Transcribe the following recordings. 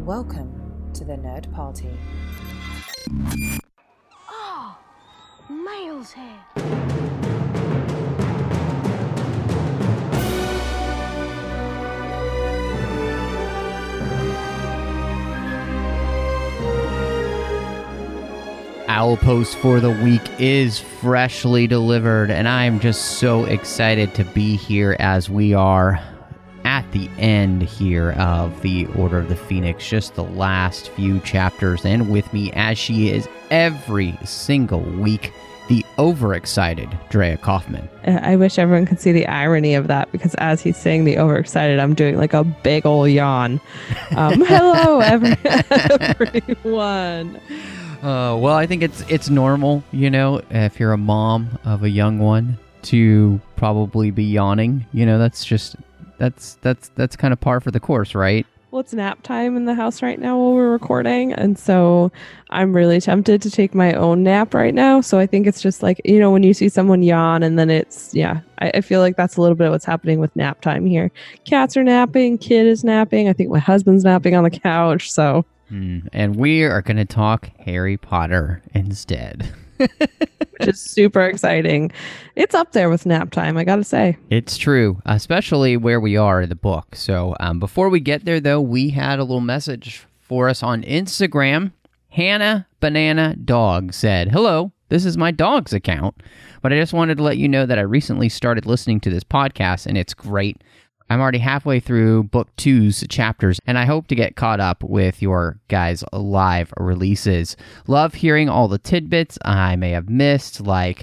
Welcome to the Nerd Party. Oh, Miles here. Owl Post for the week is freshly delivered, and I am just so excited to be here as we are at the end here of the Order of the Phoenix, just the last few chapters, and with me, as she is every single week, the overexcited Drea Kaufman. I wish everyone could see the irony of that, because as he's saying the overexcited, I'm doing like a big old yawn. Hello, everyone. Well, I think it's normal, you know, if you're a mom of a young one, to probably be yawning. You know, that's kind of par for the course, right? Well, it's nap time in the house right now while we're recording, and so I'm really tempted to take my own nap right now. So I think it's just like, you know, when you see someone yawn and then I feel like that's a little bit of what's happening with nap time here. Cats are napping, kid is napping. I think my husband's napping on the couch, so... And we are going to talk Harry Potter instead. Which is super exciting. It's up there with nap time, I gotta say. It's true, especially where we are in the book. So before we get there, though, we had a little message for us on Instagram. Hannah Banana Dog said, "Hello, this is my dog's account, but I just wanted to let you know that I recently started listening to this podcast, and it's great. I'm already halfway through book 2's chapters, and I hope to get caught up with your guys' live releases. Love hearing all the tidbits I may have missed, like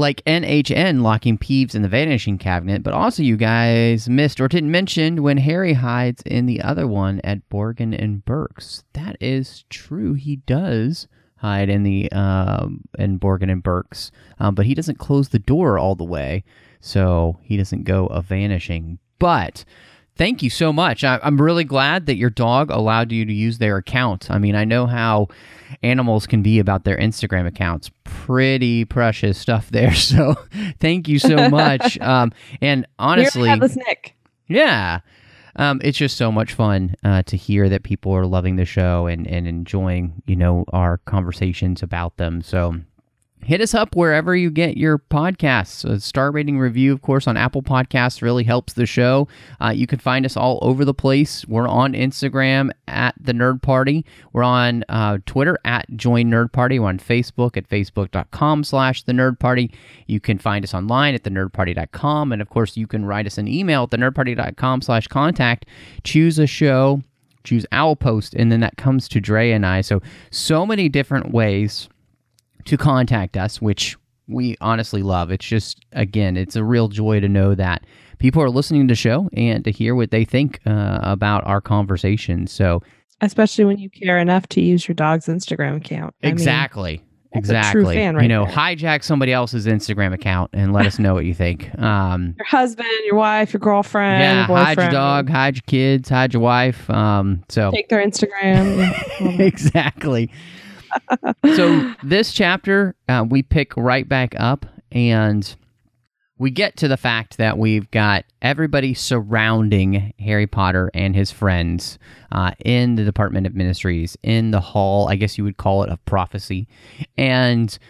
NHN locking Peeves in the Vanishing Cabinet, but also you guys missed or didn't mention when Harry hides in the other one at Borgin and Burke's. That is true. He does hide in the in Borgin and Burke's, but he doesn't close the door all the way, so he doesn't go a vanishing. But thank you so much. I'm really glad that your dog allowed you to use their account. I mean, I know how animals can be about their Instagram accounts. Pretty precious stuff there. So thank you so much. And honestly, Headless Nick. Yeah. It's just so much fun to hear that people are loving the show and enjoying, you know, our conversations about them. So hit us up wherever you get your podcasts. A star rating review, of course, on Apple Podcasts really helps the show. You can find us all over the place. We're on Instagram at The Nerd Party. We're on Twitter at Join Nerd Party. We're on Facebook at facebook.com/The Nerd Party. You can find us online at thenerdparty.com. And, of course, you can write us an email at thenerdparty.com/contact. Choose a show, choose Owl Post, and then that comes to Dre and I. So many different ways to contact us, which we honestly love. It's just, again, it's a real joy to know that people are listening to the show and to hear what they think about our conversation. So, especially when you care enough to use your dog's Instagram account. Exactly. A true fan right there. Hijack somebody else's Instagram account and let us know what you think. Your husband, your wife, your girlfriend, your boyfriend. Hide your dog, hide your kids, hide your wife. So take their Instagram. Exactly. So this chapter, we pick right back up, and we get to the fact that we've got everybody surrounding Harry Potter and his friends in the Department of Ministries, in the hall, I guess you would call it, of prophecy. And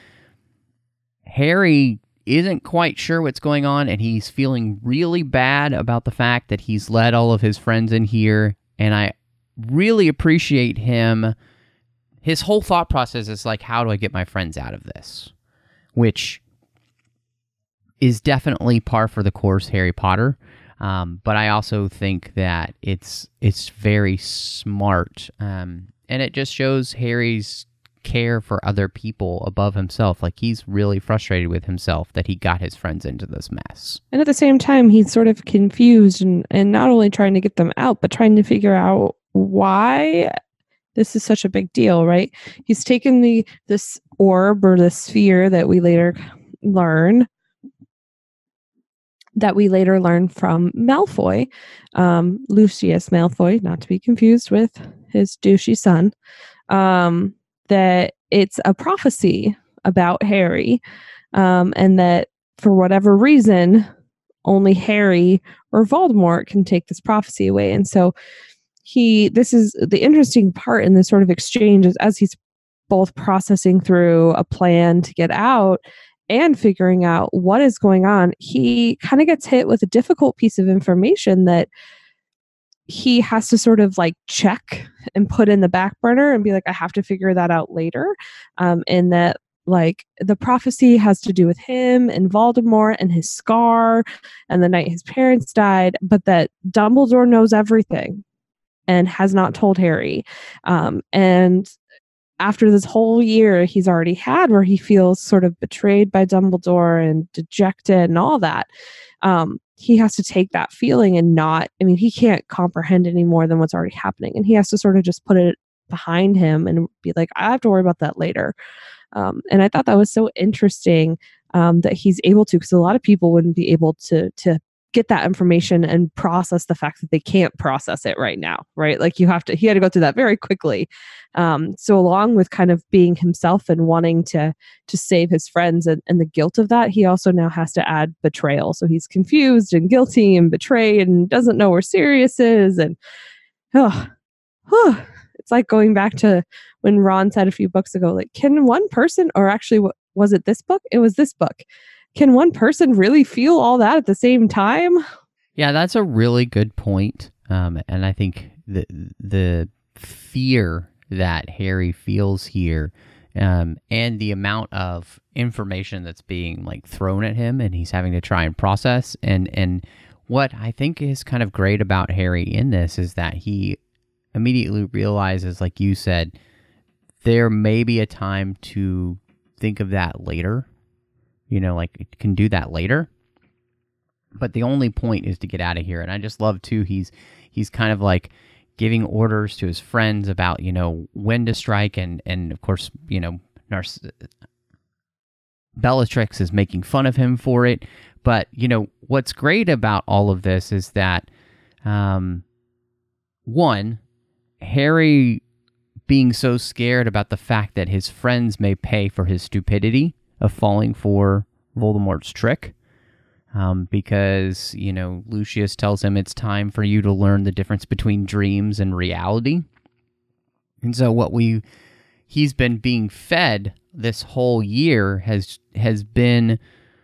Harry isn't quite sure what's going on, and he's feeling really bad about the fact that he's let all of his friends in here. And I really appreciate him. His whole thought process is like, how do I get my friends out of this? Which is definitely par for the course Harry Potter. But I also think that it's very smart. And it just shows Harry's care for other people above himself. Like, he's really frustrated with himself that he got his friends into this mess. And at the same time, he's sort of confused and not only trying to get them out, but trying to figure out why this is such a big deal, right? He's taken this orb or the sphere that we later learn from Malfoy, Lucius Malfoy, not to be confused with his douchey son, that it's a prophecy about Harry, and that for whatever reason, only Harry or Voldemort can take this prophecy away. And so this is the interesting part in this sort of exchange is as he's both processing through a plan to get out and figuring out what is going on, he kind of gets hit with a difficult piece of information that he has to sort of like check and put in the back burner and be like, I have to figure that out later. And that like the prophecy has to do with him and Voldemort and his scar and the night his parents died, but that Dumbledore knows everything and has not told Harry. And after this whole year he's already had where he feels sort of betrayed by Dumbledore and dejected and all that, he has to take that feeling and he can't comprehend any more than what's already happening. And he has to sort of just put it behind him and be like, I have to worry about that later. And I thought that was so interesting that he's able to, because a lot of people wouldn't be able to get that information and process the fact that they can't process it right now, right? Like he had to go through that very quickly. So along with kind of being himself and wanting to save his friends and the guilt of that, he also now has to add betrayal. So he's confused and guilty and betrayed and doesn't know where Sirius is. And it's like going back to when Ron said a few books ago, like, can one person, or actually, was it this book? It was this book. Can one person really feel all that at the same time? Yeah, that's a really good point. And I think the fear that Harry feels here, and the amount of information that's being like thrown at him, and he's having to try and process. And what I think is kind of great about Harry in this is that he immediately realizes, like you said, there may be a time to think of that later. Like it can do that later. But the only point is to get out of here. And I just love too, he's kind of like giving orders to his friends about, when to strike, and of course, Bellatrix is making fun of him for it. But, what's great about all of this is that one, Harry being so scared about the fact that his friends may pay for his stupidity of falling for Voldemort's trick, because, Lucius tells him it's time for you to learn the difference between dreams and reality. And so he's been being fed this whole year has been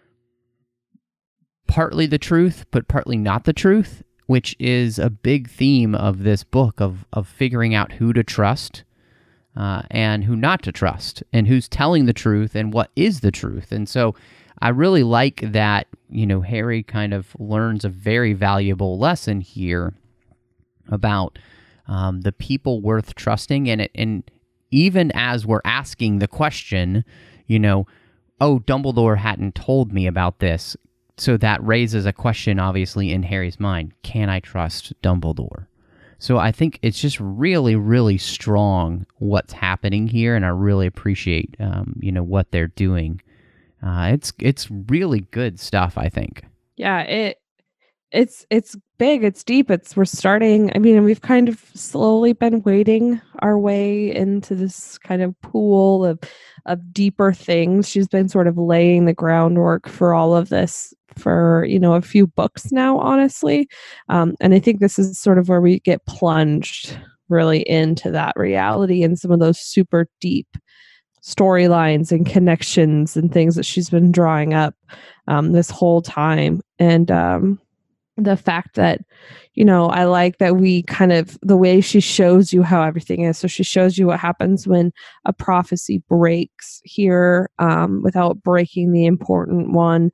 partly the truth, but partly not the truth, which is a big theme of this book of figuring out who to trust, and who not to trust, and who's telling the truth, and what is the truth. And so I really like that, Harry kind of learns a very valuable lesson here about the people worth trusting. And even as we're asking the question, oh, Dumbledore hadn't told me about this. So that raises a question, obviously, in Harry's mind. Can I trust Dumbledore? So I think it's just really, really strong what's happening here, and I really appreciate, what they're doing. It's really good stuff, I think. Yeah, it's big, it's deep. We're starting. We've kind of slowly been wading our way into this kind of pool of deeper things. She's been sort of laying the groundwork for all of this for a few books now, honestly, and I think this is sort of where we get plunged really into that reality and some of those super deep storylines and connections and things that she's been drawing up this whole time. And the fact that I like that we kind of, the way she shows you how everything is. So she shows you what happens when a prophecy breaks here without breaking the important one.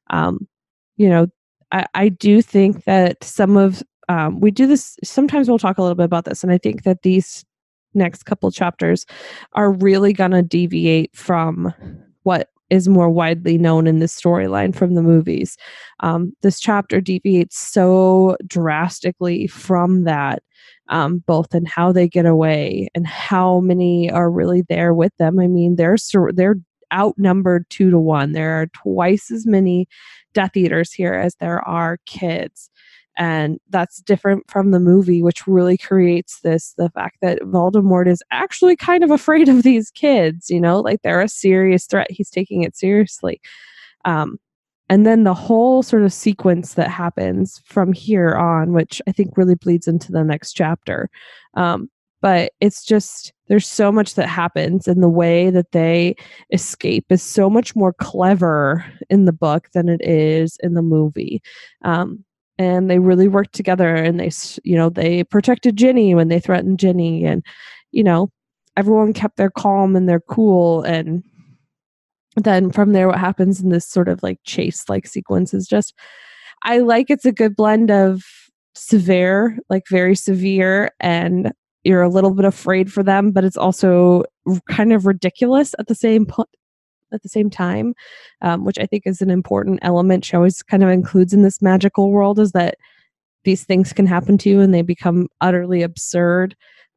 I do think that some of we do this, sometimes we'll talk a little bit about this, and I think that these next couple chapters are really going to deviate from what is more widely known in this storyline from the movies. This chapter deviates so drastically from that, both in how they get away and how many are really there with them. They're outnumbered 2-1. There are twice as many Death Eaters here as there are kids. And that's different from the movie, which really creates the fact that Voldemort is actually kind of afraid of these kids, like they're a serious threat. He's taking it seriously. And And then the whole sort of sequence that happens from here on, which I think really bleeds into the next chapter. But it's just, there's so much that happens, and the way that they escape is so much more clever in the book than it is in the movie. And they really worked together, and they protected Ginny when they threatened Ginny, and, everyone kept their calm and their cool. And then from there, what happens in this sort of like chase like sequence is just, I like, it's a good blend of severe, like very severe, and you're a little bit afraid for them, but it's also kind of ridiculous at the same time, which I think is an important element she always kind of includes in this magical world, is that these things can happen to you and they become utterly absurd.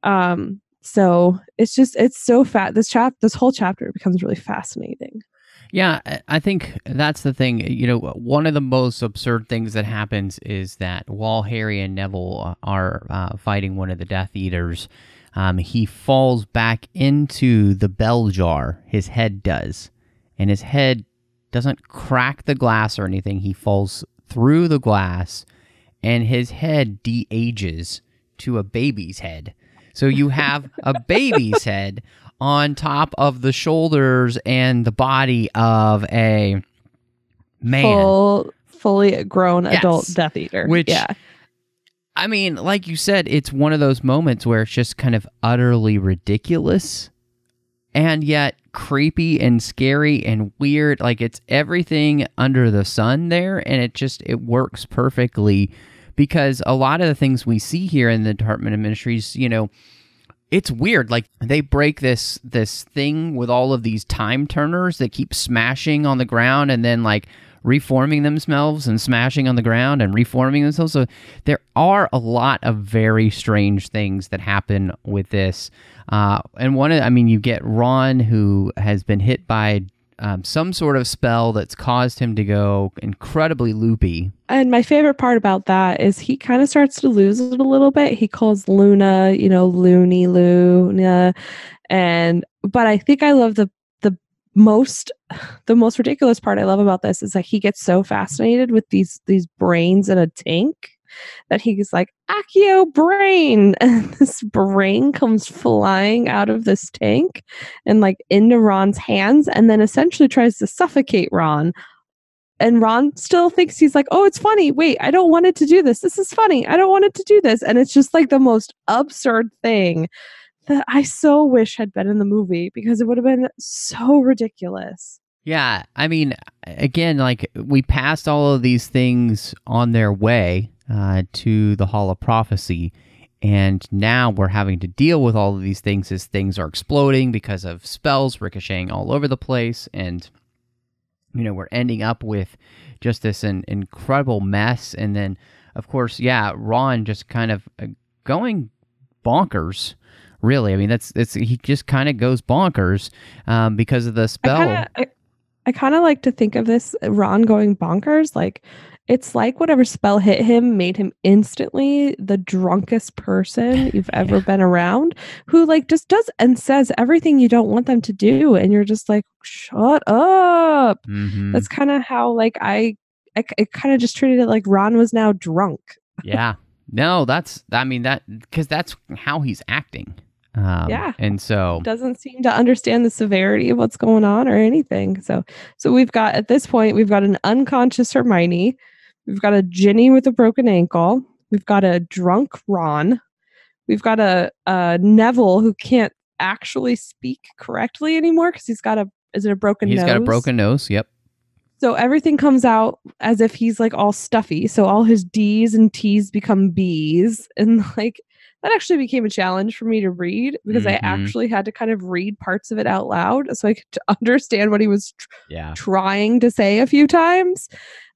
So it's so fat. This whole chapter becomes really fascinating. Yeah, I think that's the thing. One of the most absurd things that happens is that while Harry and Neville are fighting one of the Death Eaters, he falls back into the bell jar. His head does. And his head doesn't crack the glass or anything. He falls through the glass, and his head de-ages to a baby's head. So you have a baby's head on top of the shoulders and the body of a man. Fully grown adult Death Eater. Which, I mean, like you said, it's one of those moments where it's just kind of utterly ridiculous and yet creepy and scary and weird. Like, it's everything under the sun there, and it works perfectly, because a lot of the things we see here in the Department of Ministries, it's weird. Like, they break this thing with all of these time turners that keep smashing on the ground and then like reforming themselves and smashing on the ground and reforming themselves. So there are a lot of very strange things that happen with this. And you get Ron, who has been hit by some sort of spell that's caused him to go incredibly loopy. And my favorite part about that is he kind of starts to lose it a little bit. He calls Luna, Loony Luna. But I think I love the most ridiculous part I love about this is like he gets so fascinated with these brains in a tank that he's like, Accio brain, and this brain comes flying out of this tank and like into Ron's hands, and then essentially tries to suffocate Ron. And Ron still thinks, he's like, oh, it's funny. Wait, I don't want it to do this. This is funny. I don't want it to do this. And it's just like the most absurd thing that I so wish had been in the movie, because it would have been so ridiculous. Yeah, I mean, again, like, we passed all of these things on their way to the Hall of Prophecy, and now we're having to deal with all of these things as things are exploding because of spells ricocheting all over the place, and we're ending up with just this incredible mess. And then, of course, Ron just kind of going bonkers. Really, I mean, he just kind of goes bonkers because of the spell. I kind of like to think of this Ron going bonkers, like it's like whatever spell hit him made him instantly the drunkest person you've ever been around, who like just does and says everything you don't want them to do, and you're just like, shut up. Mm-hmm. That's kind of how like I kind of just treated it like Ron was now drunk. Yeah, no, because that's how he's acting. And so doesn't seem to understand the severity of what's going on or anything. So we've got, at this point, we've got an unconscious Hermione. We've got a Ginny with a broken ankle. We've got a drunk Ron. We've got a Neville who can't actually speak correctly anymore because he's got a broken nose? He's got a broken nose. Yep. So everything comes out as if he's like all stuffy. So all his D's and T's become B's, and like, that actually became a challenge for me to read, because I actually had to kind of read parts of it out loud so I could understand what he was trying to say a few times.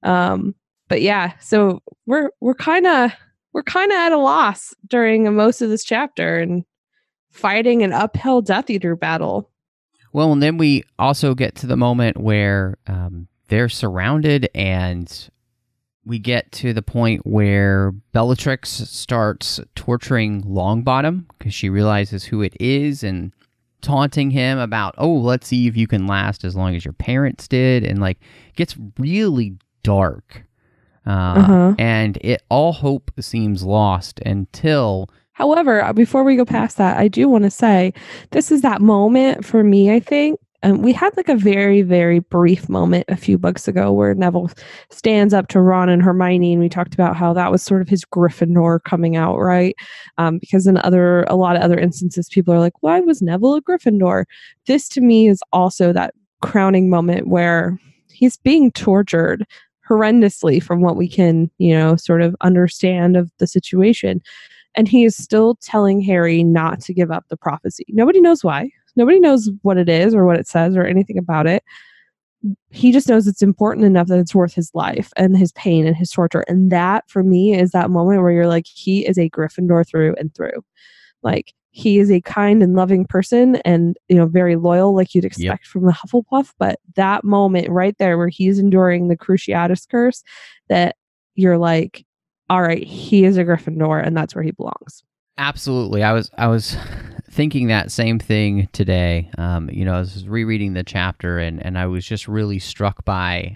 But yeah, so we're kind of at a loss during most of this chapter and fighting an uphill Death Eater battle. Well, and then we also get to the moment where they're surrounded, and we get to the point where Bellatrix starts torturing Longbottom because she realizes who it is, and taunting him about, oh, let's see if you can last as long as your parents did, and like gets really dark. And all hope seems lost until... However, before we go past that, I do want to say this is that moment for me, I think. We had like a very, very brief moment a few books ago where Neville stands up to Ron and Hermione, and we talked about how that was sort of his Gryffindor coming out, right? Because in a lot of other instances, people are like, why was Neville a Gryffindor? This to me is also that crowning moment where he's being tortured horrendously from what we can, sort of understand of the situation. And he is still telling Harry not to give up the prophecy. Nobody knows why. Nobody knows what it is or what it says or anything about it. He just knows it's important enough that it's worth his life and his pain and his torture. And that, for me, is that moment where you're like, he is a Gryffindor through and through. Like, he is a kind and loving person and, very loyal, like you'd expect from the Hufflepuff. But that moment right there where he's enduring the Cruciatus curse, that you're like, all right, he is a Gryffindor and that's where he belongs. Absolutely. I was thinking that same thing today. I was rereading the chapter and I was just really struck by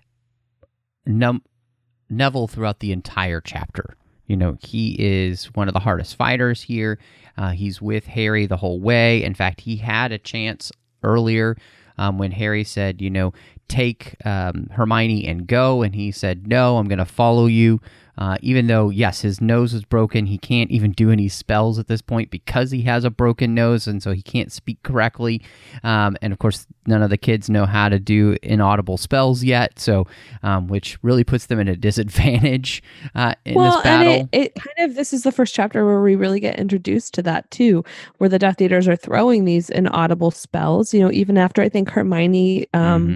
Neville throughout the entire chapter. He is one of the hardest fighters here. He's with Harry the whole way. In fact, he had a chance earlier when Harry said, take Hermione and go. And he said, no, I'm going to follow you. Even though, yes, his nose is broken, he can't even do any spells at this point because he has a broken nose, and so he can't speak correctly. And of course, none of the kids know how to do inaudible spells yet, so which really puts them at a disadvantage in this battle. And this is the first chapter where we really get introduced to that too, where the Death Eaters are throwing these inaudible spells. Even after I think Hermione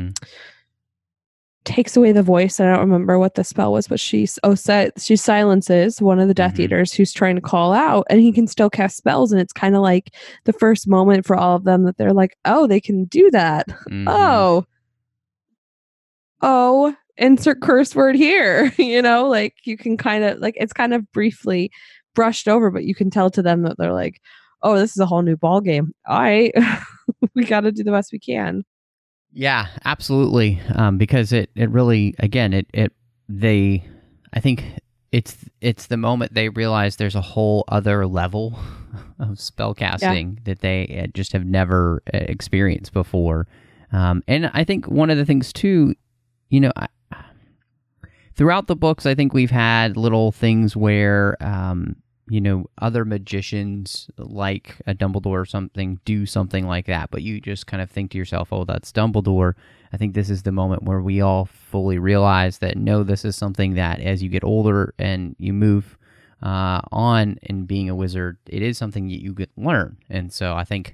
takes away the voice. I don't remember what the spell was, but she silences one of the Death Eaters who's trying to call out, and he can still cast spells. And it's kind of like the first moment for all of them that they're like, oh, they can do that. Oh, insert curse word here. Like you can kind of like, it's kind of briefly brushed over, but you can tell to them that they're like, oh, this is a whole new ball game. All right, we got to do the best we can. Yeah, absolutely. Because it really, again, I think it's the moment they realize there's a whole other level of spellcasting that they just have never experienced before. And I think one of the things too, throughout the books, I think we've had little things where, other magicians like a Dumbledore or something do something like that, but you just kind of think to yourself, oh, that's Dumbledore. I think this is the moment where we all fully realize that, no, this is something that as you get older and you move on in being a wizard, it is something that you get learn. And so I think,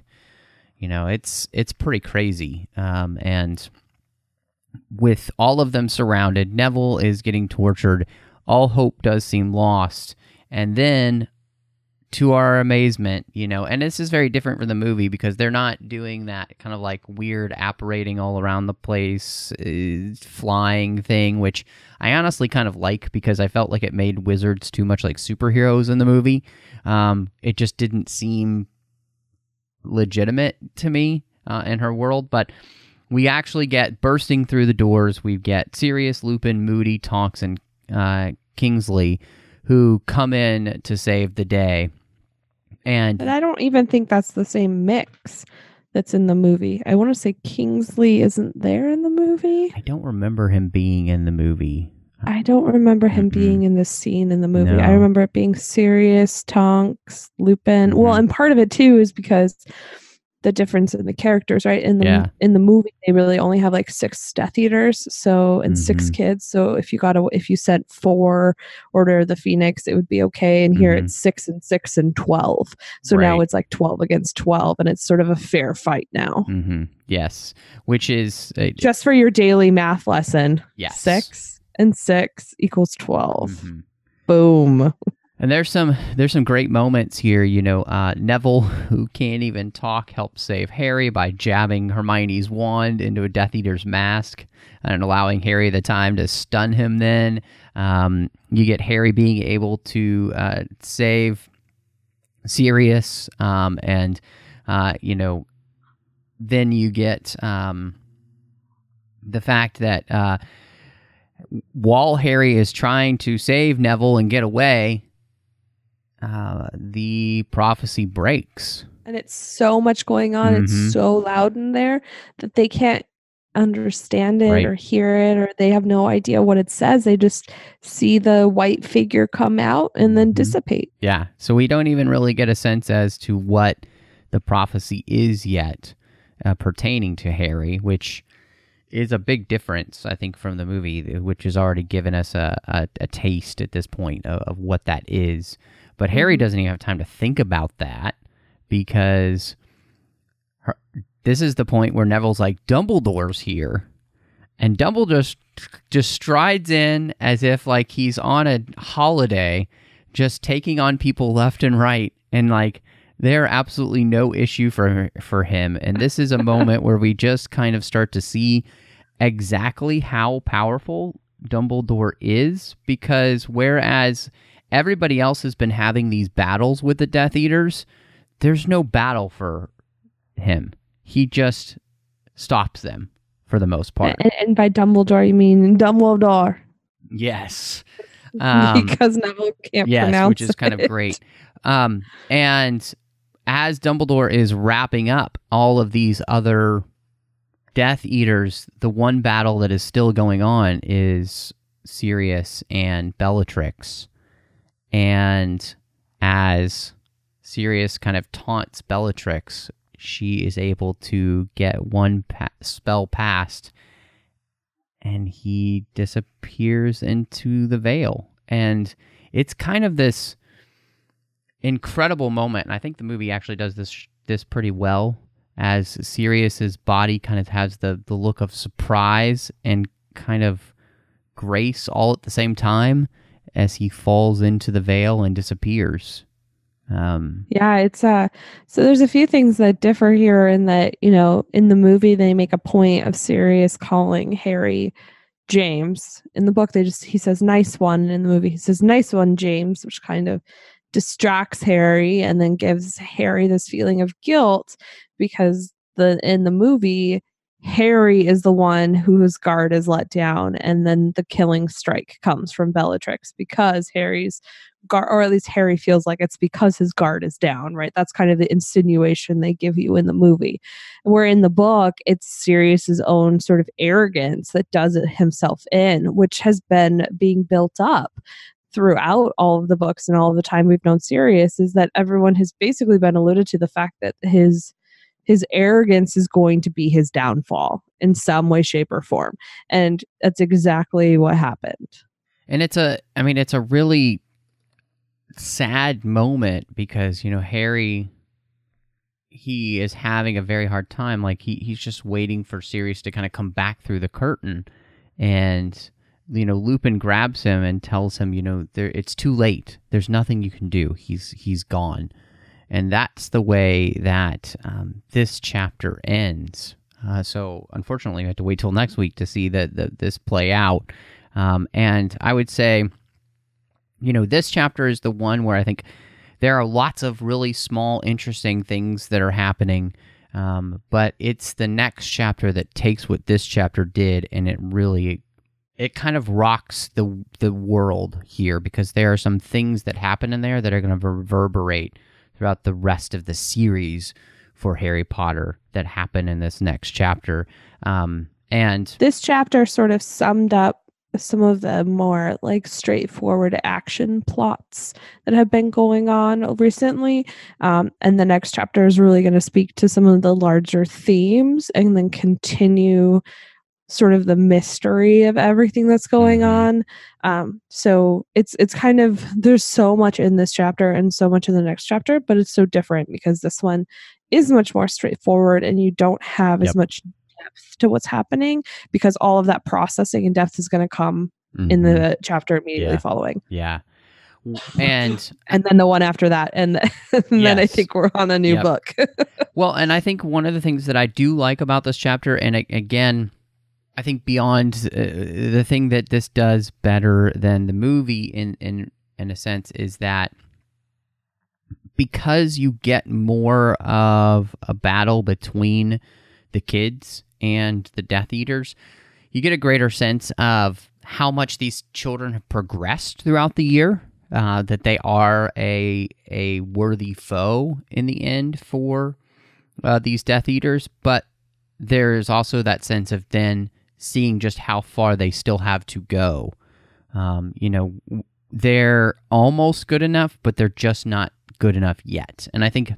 it's pretty crazy. And with all of them surrounded, Neville is getting tortured. All hope does seem lost. And then, to our amazement, and this is very different from the movie because they're not doing that kind of like weird apparating all around the place, flying thing, which I honestly kind of like because I felt like it made wizards too much like superheroes in the movie. It just didn't seem legitimate to me in her world, but we actually get bursting through the doors. We get Sirius, Lupin, Moody, Tonks, and Kingsley, who come in to save the day. But I don't even think that's the same mix that's in the movie. I want to say Kingsley isn't there in the movie. I don't remember him being in the movie. I don't remember him being in this scene in the movie. No. I remember it being Sirius, Tonks, Lupin. Well, and part of it too is because the difference in the characters, right? In the movie, they really only have like 6 Death Eaters, and 6 kids. So if you sent 4 Order of the Phoenix, it would be okay. And here it's 6 and 6 and 12. So now it's like 12 against 12, and it's sort of a fair fight now. Yes, which is just for your daily math lesson. Yes, 6 and 6 equals 12. Boom. And there's some great moments here. Neville, who can't even talk, helps save Harry by jabbing Hermione's wand into a Death Eater's mask and allowing Harry the time to stun him. Then you get Harry being able to save Sirius, and then you get the fact that while Harry is trying to save Neville and get away, the prophecy breaks. And it's so much going on. Mhm. It's so loud in there that they can't understand it Right. or hear it, or they have no idea what it says. They just see the white figure come out and then Mhm. dissipate. Yeah, so we don't even really get a sense as to what the prophecy is yet pertaining to Harry, which is a big difference, I think, from the movie, which has already given us a taste at this point of what that is. But Harry doesn't even have time to think about that because this is the point where Neville's like, Dumbledore's here. And Dumbledore just strides in as if like he's on a holiday, just taking on people left and right. And like, they're absolutely no issue for him. And this is a moment where we just kind of start to see exactly how powerful Dumbledore is, because whereas everybody else has been having these battles with the Death Eaters, there's no battle for him. He just stops them for the most part. And by Dumbledore, you mean Dumbledore. Yes. Because Neville can't pronounce which is kind of great. And as Dumbledore is wrapping up all of these other Death Eaters, the one battle that is still going on is Sirius and Bellatrix. And as Sirius kind of taunts Bellatrix, she is able to get one spell passed, and he disappears into the veil. And it's kind of this incredible moment, and I think the movie actually does this pretty well, as Sirius's body kind of has the look of surprise and kind of grace all at the same time as he falls into the veil and disappears. Yeah, it's so there's a few things that differ here in that, you know, in the movie they make a point of Sirius calling Harry James. In the book he says nice one. In the movie he says nice one, James, which kind of distracts Harry and then gives Harry this feeling of guilt, because in the movie Harry is the one whose guard is let down, and then the killing strike comes from Bellatrix because Harry's guard, or at least Harry feels like it's because his guard is down, right? That's kind of the insinuation they give you in the movie. Where in the book, it's Sirius's own sort of arrogance that does it himself in, which has been being built up throughout all of the books and all of the time we've known Sirius, is that everyone has basically been alluded to the fact that his arrogance is going to be his downfall in some way, shape, or form. And that's exactly what happened. And it's a really sad moment because, you know, Harry, he is having a very hard time. Like he's just waiting for Sirius to kind of come back through the curtain, and, you know, Lupin grabs him and tells him, you know, it's too late. There's nothing you can do. He's gone. And that's the way that this chapter ends. So unfortunately, we have to wait till next week to see this play out. And I would say, you know, this chapter is the one where I think there are lots of really small, interesting things that are happening. But it's the next chapter that takes what this chapter did, and it kind of rocks the world here, because there are some things that happen in there that are going to reverberate throughout the rest of the series for Harry Potter that happen in this next chapter. And this chapter sort of summed up some of the more like straightforward action plots that have been going on recently. And the next chapter is really going to speak to some of the larger themes and then continue sort of the mystery of everything that's going on. So it's kind of, there's so much in this chapter and so much in the next chapter, but it's so different because this one is much more straightforward and you don't have as much depth to what's happening, because all of that processing and depth is going to come in the chapter immediately following. Yeah. And then the one after that. And then I think we're on a new book. Well, and I think one of the things that I do like about this chapter, and again, I think beyond the thing that this does better than the movie in a sense, is that because you get more of a battle between the kids and the Death Eaters, you get a greater sense of how much these children have progressed throughout the year, that they are a worthy foe in the end for these Death Eaters, but there's also that sense of then seeing just how far they still have to go. They're almost good enough, but they're just not good enough yet. And I think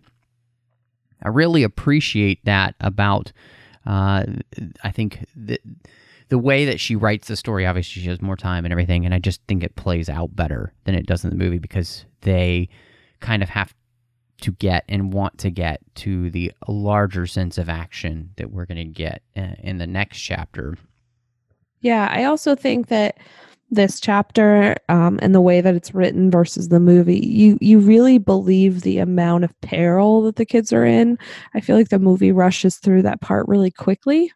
I really appreciate that about, I think, the way that she writes the story. Obviously, she has more time and everything, and I just think it plays out better than it does in the movie because they kind of have to get and want to get to the larger sense of action that we're going to get in the next chapter. Yeah, I also think that this chapter and the way that it's written versus the movie, you really believe the amount of peril that the kids are in. I feel like the movie rushes through that part really quickly.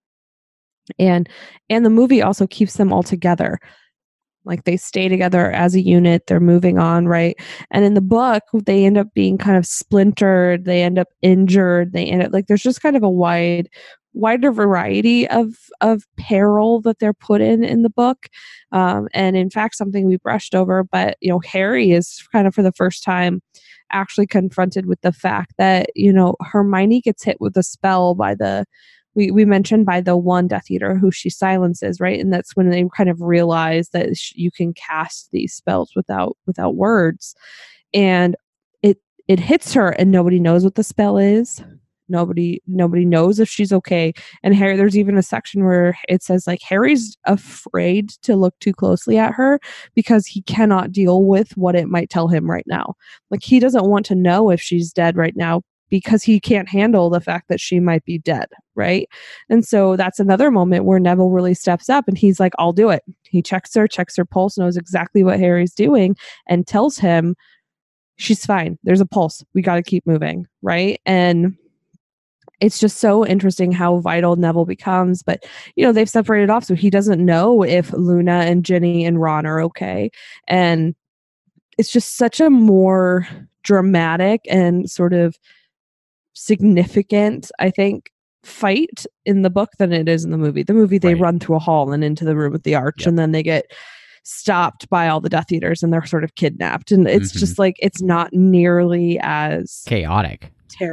And the movie also keeps them all together. Like they stay together as a unit, they're moving on, right? And in the book, they end up being kind of splintered, they end up injured, they end up like there's just kind of a wider variety of peril that they're put in the book. And in fact, something we brushed over, but Harry is kind of for the first time actually confronted with the fact that, Hermione gets hit with a spell by we mentioned by the one Death Eater who she silences, right? And that's when they kind of realize that you can cast these spells without words. And it hits her and nobody knows what the spell is. Nobody knows if she's okay. And Harry, there's even a section where it says like Harry's afraid to look too closely at her because he cannot deal with what it might tell him right now. Like he doesn't want to know if she's dead right now because he can't handle the fact that she might be dead, right? And so that's another moment where Neville really steps up and he's like, I'll do it. He checks her pulse, knows exactly what Harry's doing, and tells him, she's fine. There's a pulse. We got to keep moving, right? And it's just so interesting how vital Neville becomes. But, they've separated off, so he doesn't know if Luna and Ginny and Ron are okay. And it's just such a more dramatic and sort of significant, I think, fight in the book than it is in the movie. The movie, they run through a hall and into the room with the arch, and then they get stopped by all the Death Eaters and they're sort of kidnapped. And it's just like, it's not nearly as chaotic. And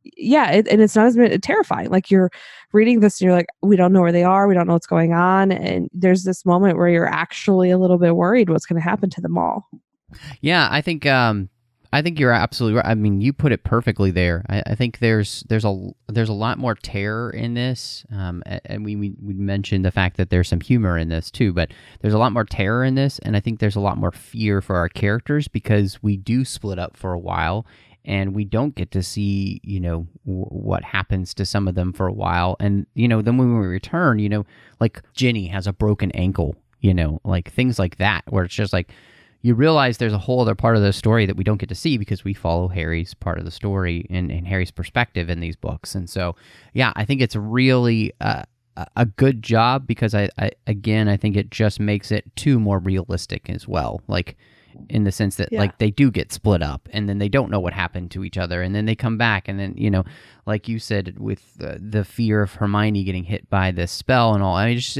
it's not as terrifying. Like you're reading this and you're like, we don't know where they are. We don't know what's going on. And there's this moment where you're actually a little bit worried what's going to happen to them all. Yeah, I think you're absolutely right. I mean, you put it perfectly there. I think there's a lot more terror in this, and we mentioned the fact that there's some humor in this too. But there's a lot more terror in this, and I think there's a lot more fear for our characters because we do split up for a while, and we don't get to see what happens to some of them for a while, and then when we return, like Ginny has a broken ankle, like things like that, where it's just like. You realize there's a whole other part of the story that we don't get to see because we follow Harry's part of the story and Harry's perspective in these books. And so, yeah, I think it's really a good job because I think it just makes it more realistic as well. Like in the sense that like they do get split up and then they don't know what happened to each other and then they come back and then, like you said, with the fear of Hermione getting hit by this spell and all, I mean,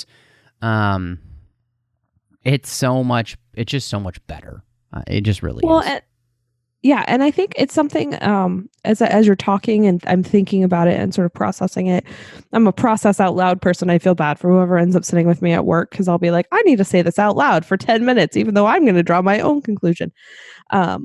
it's just so much better. It just really is. And I think it's something as you're talking and I'm thinking about it and sort of processing it. I'm a process out loud person. I feel bad for whoever ends up sitting with me at work because I'll be like, I need to say this out loud for 10 minutes, even though I'm going to draw my own conclusion. I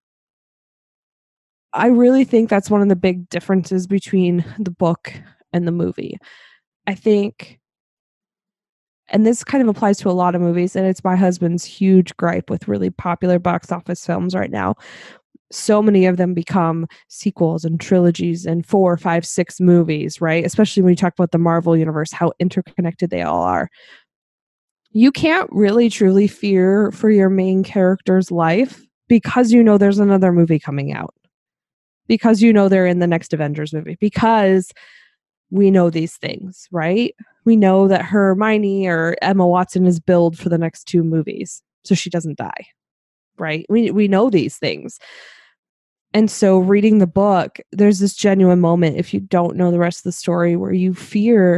really think that's one of the big differences between the book and the movie. I think. And this kind of applies to a lot of movies, and it's my husband's huge gripe with really popular box office films right now. So many of them become sequels and trilogies and 4, 5, 6 movies, right? Especially when you talk about the Marvel universe, how interconnected they all are. You can't really truly fear for your main character's life because there's another movie coming out. Because they're in the next Avengers movie. Because we know these things, right? We know that Hermione or Emma Watson is billed for the next 2 movies, so she doesn't die, right? We know these things. And so reading the book, there's this genuine moment, if you don't know the rest of the story, where you fear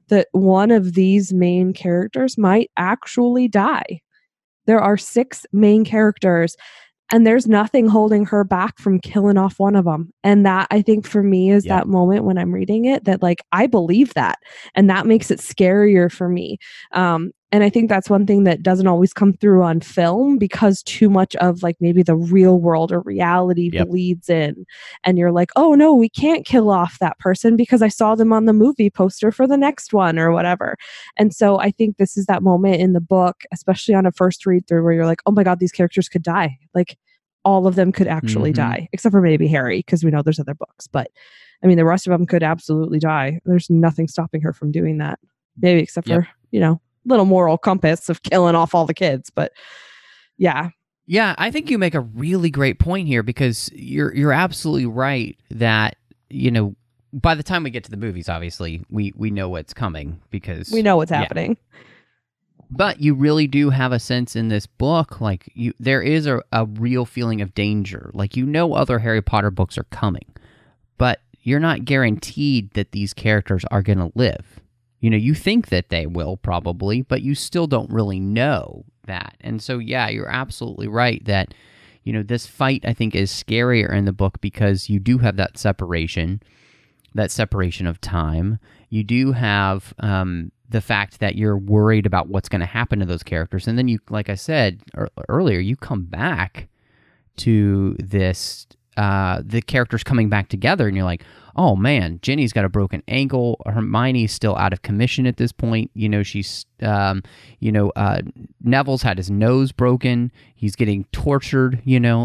that one of these main characters might actually die. There are 6 main characters, and there's nothing holding her back from killing off one of them. And that, I think, for me is that moment when I'm reading it that, like, I believe that. And that makes it scarier for me. And I think that's one thing that doesn't always come through on film, because too much of, like, maybe the real world or reality bleeds in. And you're like, oh, no, we can't kill off that person because I saw them on the movie poster for the next one or whatever. And so I think this is that moment in the book, especially on a first read through, where you're like, oh my God, these characters could die. Like, all of them could actually die, except for maybe Harry, because we know there's other books. But I mean, the rest of them could absolutely die. There's nothing stopping her from doing that. Maybe except for, little moral compass of killing off all the kids. But yeah. Yeah, I think you make a really great point here, because you're absolutely right that, by the time we get to the movies, obviously, we know what's coming, because we know what's happening. But you really do have a sense in this book, like, there is a real feeling of danger. Like, other Harry Potter books are coming, but you're not guaranteed that these characters are going to live. You think that they will probably, but you still don't really know that. And so, yeah, you're absolutely right that, this fight, I think, is scarier in the book because you do have that separation of time. You do have the fact that you're worried about what's going to happen to those characters. And then you, like I said earlier, you come back to this, the characters coming back together, and you're like, oh man, Ginny's got a broken ankle. Hermione's still out of commission at this point. She's, Neville's had his nose broken. He's getting tortured,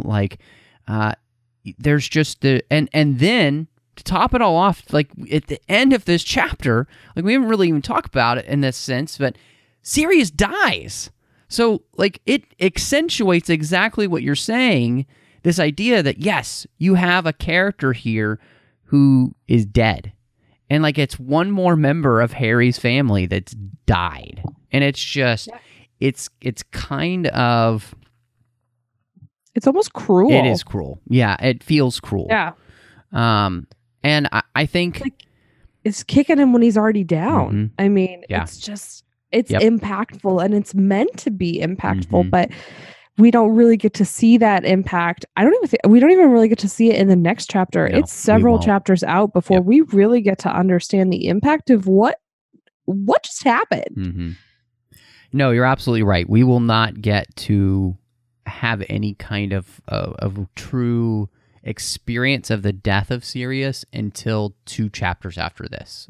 there's just and then to top it all off, like at the end of this chapter, like we haven't really even talked about it in this sense, but Sirius dies. So like it accentuates exactly what you're saying, this idea that yes, you have a character here who is dead. And like it's one more member of Harry's family that's died. And it's just it's kind of, it's almost cruel. It is cruel. Yeah, it feels cruel. Yeah. And I think it's kicking him when he's already down. I mean, it's just, it's impactful, and it's meant to be impactful, but we don't really get to see that impact. We don't even really get to see it in the next chapter. No, it's several chapters out before we really get to understand the impact of what just happened. No, you're absolutely right. We will not get to have any kind of true experience of the death of Sirius until 2 chapters after this.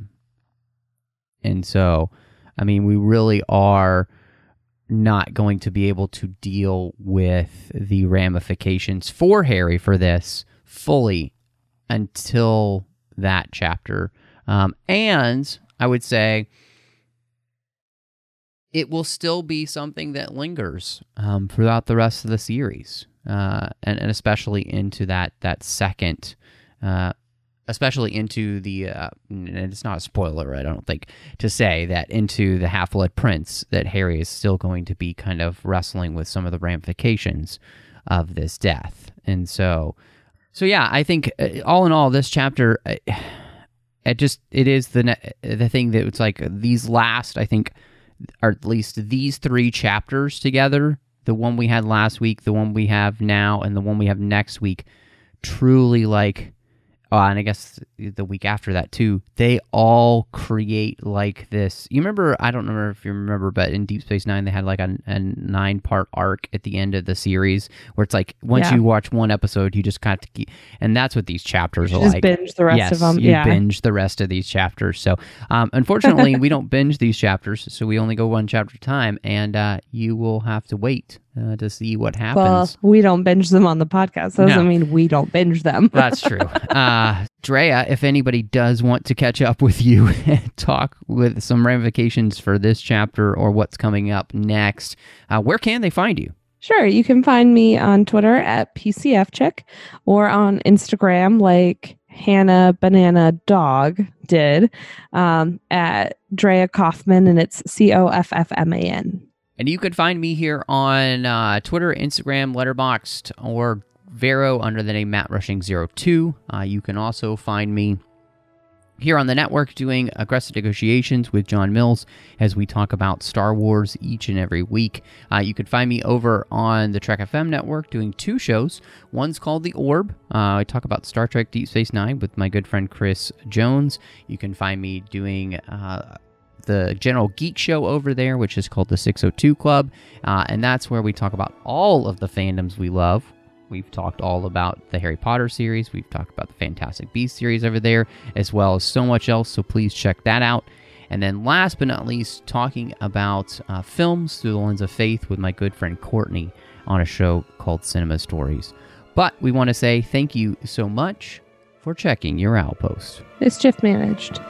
And so, I mean, we really are not going to be able to deal with the ramifications for Harry for this fully until that chapter. And I would say it will still be something that lingers throughout the rest of the series, and especially into that second, especially into the, and it's not a spoiler, I don't think, to say that into the Half-Blood Prince, that Harry is still going to be kind of wrestling with some of the ramifications of this death. And so yeah, I think all in all, this chapter, it is the thing that it's like these last, I think, or at least these 3 chapters together, the one we had last week, the one we have now, and the one we have next week, truly like, and I guess the week after that too, they all create like this. You remember, I don't remember if you remember, but in Deep Space Nine, they had like a 9-part arc at the end of the series where it's like, once you watch one episode, you just kind of keep, and that's what these chapters are like. Just binge the rest of them. You binge the rest of these chapters. So unfortunately, we don't binge these chapters, so we only go one chapter at a time, and you will have to wait to see what happens. Well, we don't binge them on the podcast. That doesn't mean we don't binge them. That's true. Drea, if anybody does want to catch up with you and talk with some ramifications for this chapter or what's coming up next, where can they find you? Sure. You can find me on Twitter at PCFchick, or on Instagram like Hannah Banana Dog did, at Drea Kaufman, and it's Coffman. And you can find me here on Twitter, Instagram, Letterboxd, or Vero under the name MattRushing02. You can also find me here on the network doing Aggressive Negotiations with John Mills as we talk about Star Wars each and every week. You can find me over on the Trek FM network doing 2 shows. One's called The Orb. I talk about Star Trek Deep Space Nine with my good friend Chris Jones. You can find me doing the General Geek Show over there, which is called the 602 Club, and that's where we talk about all of the fandoms we love. We've talked all about the Harry Potter series. We've talked about the Fantastic Beasts series over there, as well as so much else, so please check that out. And then last but not least, talking about films through the lens of faith with my good friend Courtney on a show called Cinema Stories. But we want to say thank you so much for checking your Outpost. Mischief managed.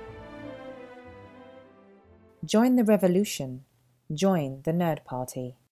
Join the revolution. Join the Nerd Party.